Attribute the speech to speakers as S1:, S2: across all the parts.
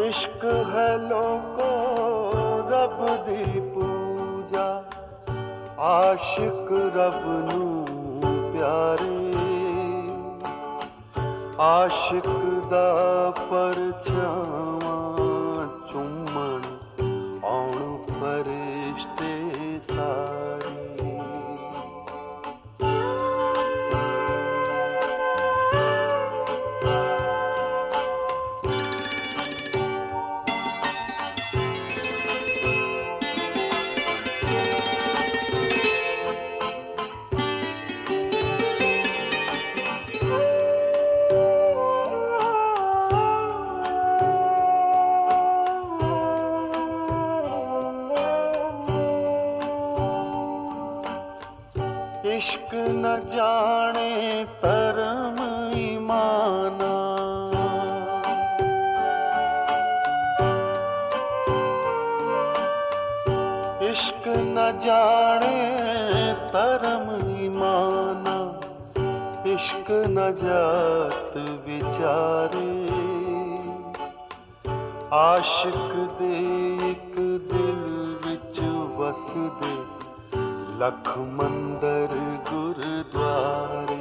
S1: इश्क है लोको रब दी पूजा, आशिक रब नू प्यारे। आशिक दा परछावां चुम्मण आउण फरिश्ते सारे। इश्क न जाने धर्म ईमाना, इश्क न जाने धर्म ईमाना, इश्क न जात विचारे। आशिक दे इक दिल विच वसदे लख मंदर गुरुद्वारे।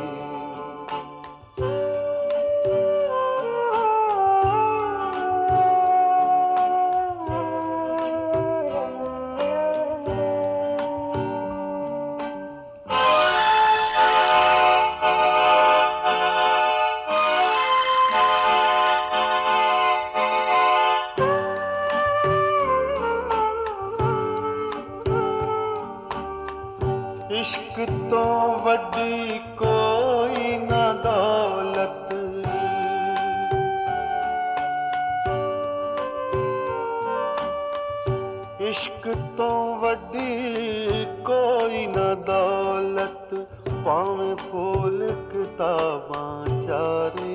S1: इश्क तो वड्डी कोई न दौलत, इश्क तो वड्डी कोई न दौलत, भावें फूल किताबां चारे।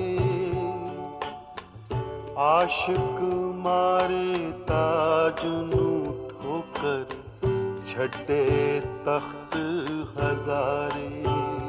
S1: आशिक मारे ताज नू ठोकर छड्डे तख्त हजारे।